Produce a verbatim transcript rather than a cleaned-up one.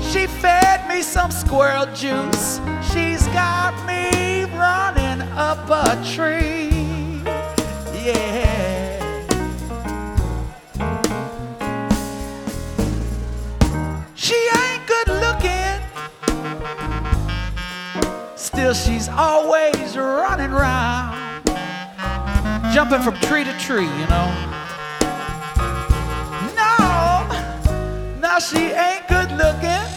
She fed me some squirrel juice. She's got me running up a tree. Yeah. She ain't good looking, still she's always running round, jumping from tree to tree, you know. No, no, she ain't good looking,